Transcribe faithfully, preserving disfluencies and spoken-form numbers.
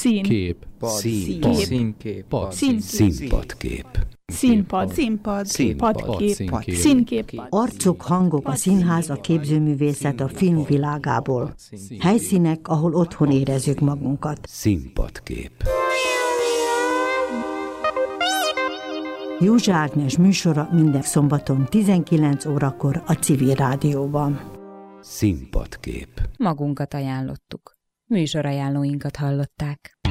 Szín. Kép. Szín. Színkép. Pad. Szín. Színpadkép. Színpad. Színpad. Színpad. Padkép. Színkép. Színkép. Arcok, hangok, a színház, a képzőművészet a filmvilágából. Helyszínek, ahol otthon érezzük magunkat. Színpadkép. Józsa Ágnes műsora minden szombaton tizenkilenc órakor a Civil Rádióban. Színpadkép. Magunkat ajánlottuk. Műsorajánlóinkat hallották.